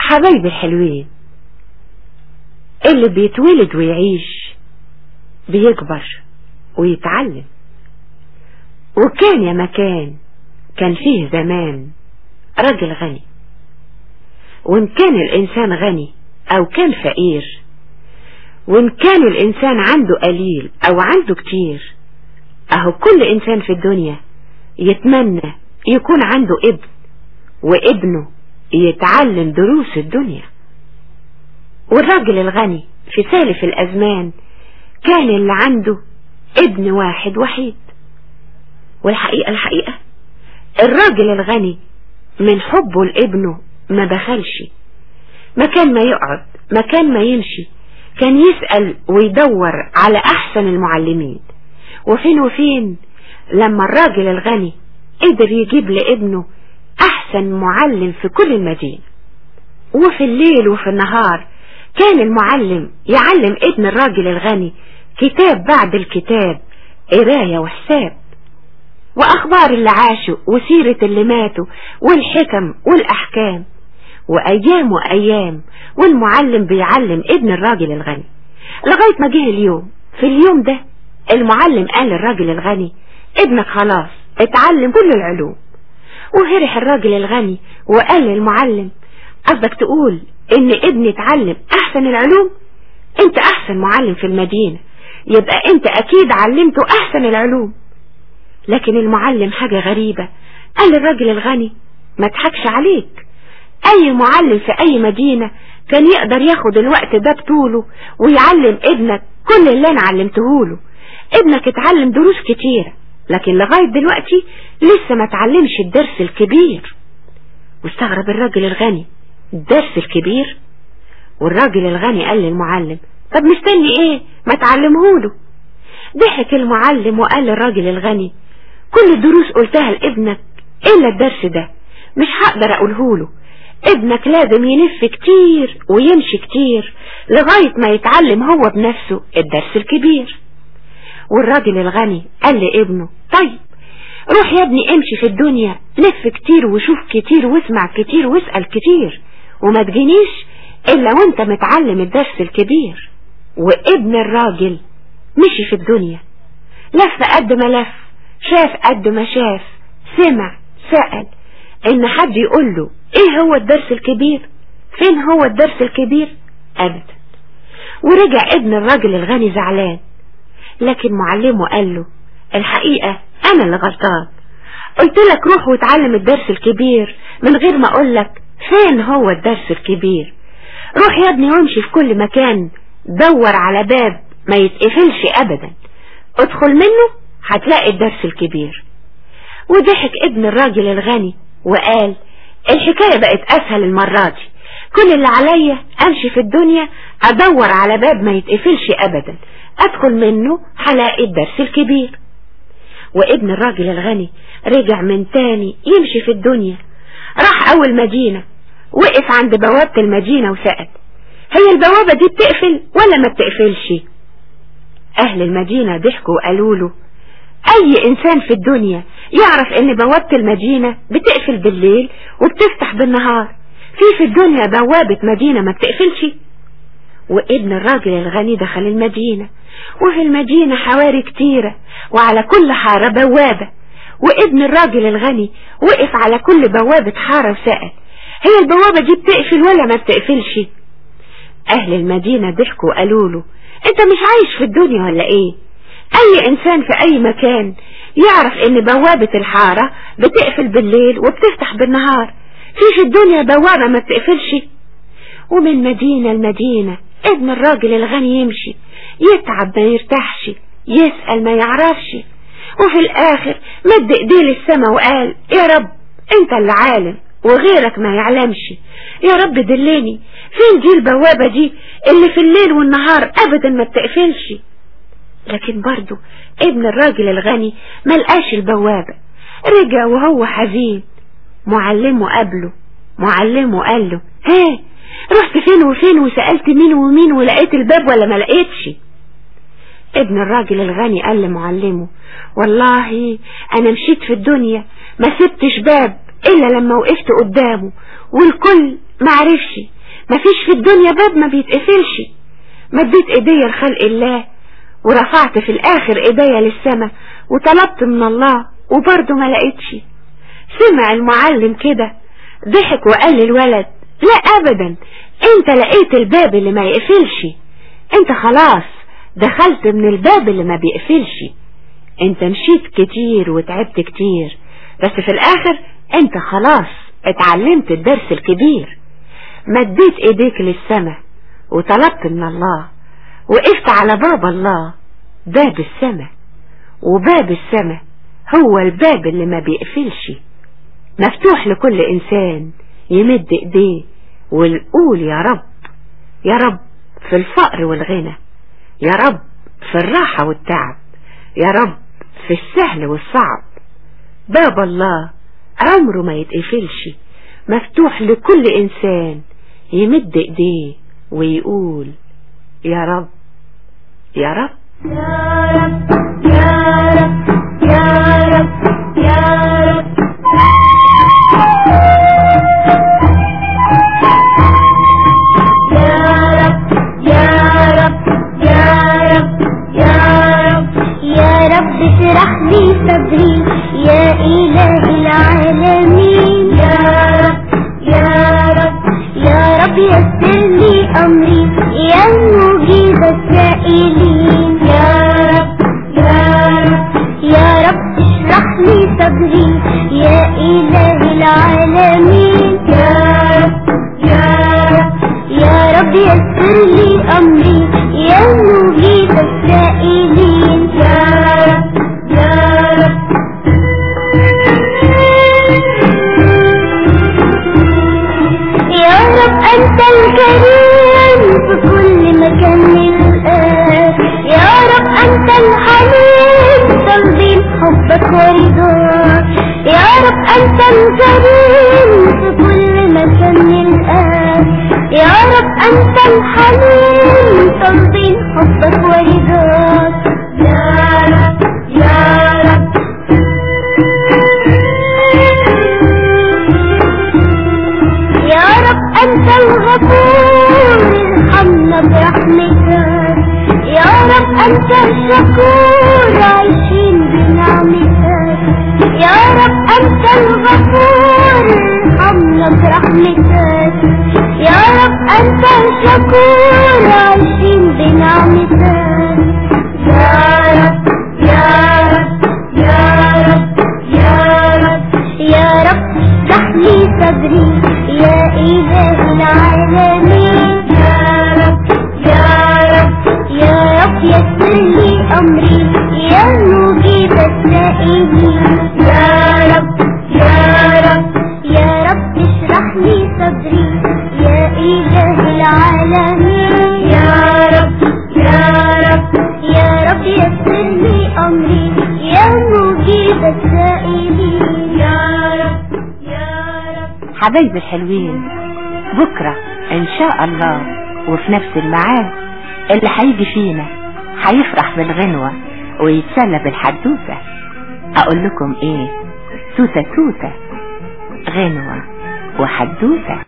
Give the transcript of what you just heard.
حبايبي الحلوين، اللي بيتولد ويعيش بيكبر ويتعلم. وكان يا مكان كان فيه زمان راجل غني، وإن كان الإنسان غني أو كان فقير، وإن كان الإنسان عنده قليل أو عنده كتير، أهو كل إنسان في الدنيا يتمنى يكون عنده ابن، وابنه يتعلم دروس الدنيا. والراجل الغني في سالف الأزمان كان اللي عنده ابن واحد وحيد. والحقيقة الراجل الغني من حبه لابنه ما بخلش، مكان ما يقعد مكان ما يمشي كان يسأل ويدور على أحسن المعلمين. وفين وفين لما الراجل الغني قدر يجيب لابنه أحسن معلم في كل المدينة. وفي الليل وفي النهار كان المعلم يعلم ابن الراجل الغني كتاب بعد الكتاب، قراية وحساب، وأخبار اللي عاشوا وسيرة اللي ماتوا والحكم والأحكام. وأيام وأيام والمعلم بيعلم ابن الراجل الغني لغاية ما جه اليوم. في اليوم ده المعلم قال للراجل الغني: ابنك خلاص اتعلم كل العلوم. وهرح الراجل الغني وقال للمعلم: قصدك تقول ان ابني اتعلم احسن العلوم؟ انت احسن معلم في المدينة، يبقى انت اكيد علمته احسن العلوم. لكن المعلم حاجة غريبة، قال للراجل الغني: ما تضحكش عليك، اي معلم في اي مدينة كان يقدر ياخد الوقت ده بطوله ويعلم ابنك كل اللي انا علمتهوله. ابنك اتعلم دروس كتيرة، لكن لغاية دلوقتي لسه ما تعلمش الدرس الكبير. واستغرب الراجل الغني: الدرس الكبير؟ والراجل الغني قال للمعلم: طب مستني ايه، ما تعلمهوله. ضحك المعلم وقال للراجل الغني: كل الدروس قلتها لابنك الا الدرس ده مش هقدر اقولهوله. ابنك لازم يلف كتير ويمشي كتير لغاية ما يتعلم هو بنفسه الدرس الكبير. والراجل الغني قال لابنه: طيب روح يا ابني امشي في الدنيا، لف كتير وشوف كتير واسمع كتير واسأل كتير، وما تجينيش الا وانت متعلم الدرس الكبير. وابن الراجل مشي في الدنيا، لف قد ما لف، شاف قد ما شاف، سمع، سأل، ان حد يقول له ايه هو الدرس الكبير، فين هو الدرس الكبير؟ ابدا. ورجع ابن الراجل الغني زعلان. لكن معلمه قال له: الحقيقة انا اللي غلطان، قلت لك روح واتعلم الدرس الكبير من غير ما اقول لك فين هو الدرس الكبير. روح يا ابني وامشي في كل مكان، دور على باب ما يتقفلش ابدا، ادخل منه هتلاقي الدرس الكبير. وضحك ابن الراجل الغني وقال: الحكاية بقت اسهل المرة دي، كل اللي عليا امشي في الدنيا ادور على باب ما يتقفلش ابدا، ادخل منه هلاقي الدرس الكبير. وابن الراجل الغني رجع من تاني يمشي في الدنيا، راح اول مدينة، وقف عند بوابة المدينة وسأل: هي البوابة دي بتقفل ولا ما بتقفلش؟ اهل المدينة ضحكوا وقالوا له: اي انسان في الدنيا يعرف ان بوابة المدينة بتقفل بالليل وبتفتح بالنهار، في الدنيا بوابة مدينة ما بتقفلش؟ وابن الراجل الغني دخل المدينة، وفي المدينة حواري كتيرة وعلى كل حارة بوابة. وابن الراجل الغني وقف على كل بوابة حارة وسأل: هي البوابة دي بتقفل ولا ما بتقفلش؟ اهل المدينة ضحكوا وقالوا له: انت مش عايش في الدنيا ولا ايه؟ اي انسان في اي مكان يعرف ان بوابة الحارة بتقفل بالليل وبتفتح بالنهار، في الدنيا بوابة ما بتقفلش؟ ومن مدينة لمدينة ابن الراجل الغني يمشي، يتعب ما يرتاحش، يسأل ما يعرفش، وفي الاخر مد ايديه للسما وقال: يا رب انت اللي عالم وغيرك ما يعلمش، يا رب دلني فين دي البوابة دي اللي في الليل والنهار ابدا ما بتقفلش. لكن برضو ابن الراجل الغني ما لقاش البوابة، رجع وهو حزين. معلمه قابله، معلمه قال له: ها رحت فين وفين وسألت مين ومين ولقيت الباب ولا ما لقيتش؟ ابن الراجل الغني قال لمعلمه: والله انا مشيت في الدنيا ما سبتش باب الا لما وقفت قدامه، والكل معرفش مفيش في الدنيا باب ما بيتقفلش. مديت ايديا لخلق الله ورفعت في الاخر ايديا للسما وطلبت من الله وبرضه ما لقيتش. سمع المعلم كده ضحك وقال للولد لا ابدا، انت لقيت الباب اللي ما يقفلش، انت خلاص دخلت من الباب اللي ما بيقفلش. انت مشيت كتير وتعبت كتير، بس في الاخر انت خلاص اتعلمت الدرس الكبير. مديت ايديك للسما وطلبت من الله، وقفت على باب الله، باب السما، وباب السما هو الباب اللي ما بيقفلش، مفتوح لكل انسان يمد ايديه ويقول يا رب، يا رب في الفقر والغنى، يا رب في الراحة والتعب، يا رب في السهل والصعب. باب الله عمره ما يتقفلش، مفتوح لكل انسان يمد ايديه ويقول يا رب، يا رب، يا رب، يا رب، يا رب، يا رب. اشرح لي صدري يا إله العالمين. يا رب، يا رب، يا رب يسر لي أمري يا مجيب السائلين. يا رب، يا رب، يا رب اشرح لي صدري يا إله العالمين. يا رب، يا رب، يا رب يسر لي أمري يا مجيب السائلين. يا رب، يا رب. يا رب أنت الكريم في كل مكان الآن. يا رب أنت الحليم طالبين حبك ورضاك. يا رب أنت الكريم في كل مكان الآن. يا رب أنت الحليم طالبين حبك ورضاك. يا رب، يا رب. يا رب أنت الغفور ارحمنا برحمتك. يا رب أنت الشكور عايشين بنعمتك. يا رب أنت الغفور ارحمنا برحمتك. يا رب أنت الشكور عايشين بنعمتك. يا رب، يا رب، يا رب، يا رب. يا رب اشرح لي صدري يا إله العالمين. يا رب، يا رب، يا رب يسر لي أمري يا مجيب السائلين. يا رب، يا رب، يا رب اشرح لي صدري يا إله العالمين. يا رب، يا رب، يا رب يسر لي أمري يا مجيب السائلين. يا رب، يا رب. حبايبي الحلوين، بكرة ان شاء الله وفي نفس الميعاد اللي هيجي فينا هيفرح بالغنوة ويتسلى بالحدوتة. اقول لكم ايه؟ توتة توتة، غنوة وحدوتة.